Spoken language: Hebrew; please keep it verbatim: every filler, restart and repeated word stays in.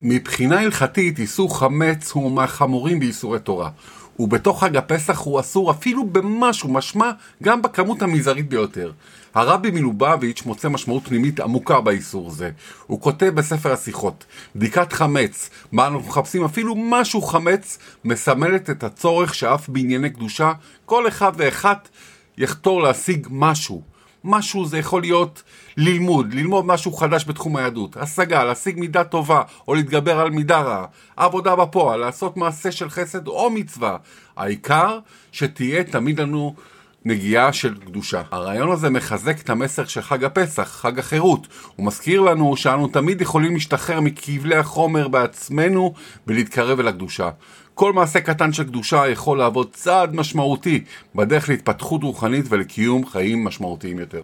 מבחינה הלכתית, איסור חמץ הוא מהחמורים באיסורי תורה. ובתוך חג הפסח הוא אסור אפילו במשהו, משמע גם בכמות המזערית ביותר. הרבי מלובביץ' מוצא משמעות פנימית עמוקה באיסור זה. הוא כותב בספר השיחות, בדיקת חמץ, מה אנחנו מחפשים אפילו משהו חמץ, מסמלת את הצורך שאף בענייני קדושה, כל אחד ואחד יחתור להשיג משהו. משהו זה יכול להיות ללמוד, ללמוד משהו חדש בתחום היהדות, השגה, להשיג מידה טובה או להתגבר על מידה רעה, עבודה בפועל, לעשות מעשה של חסד או מצווה. העיקר שתהיה תמיד לנו נגיעה של קדושה. הרעיון הזה מחזק את המסר של חג הפסח, חג החירות. הוא מזכיר לנו שאנו תמיד יכולים להשתחרר מכבלי החומר בעצמנו ולהתקרב אל הקדושה. כל מעשה קטן של קדושה יכול לעבוד צעד משמעותי בדרך להתפתחות רוחנית ולקיום חיים משמעותיים יותר.